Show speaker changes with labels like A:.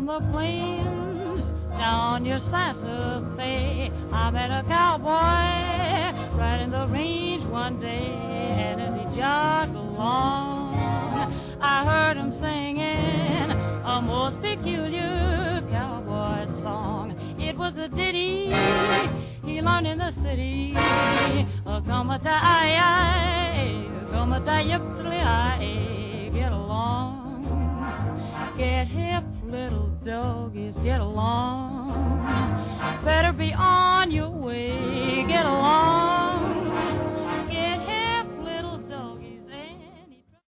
A: on the plains, down your Santa Fe. I met a cowboy riding the range one day, and as he jogged along, I heard him singing a most peculiar cowboy song. It was a ditty he learned in the city. Come get along. Get hip, little doggies, get along. Better be on your way.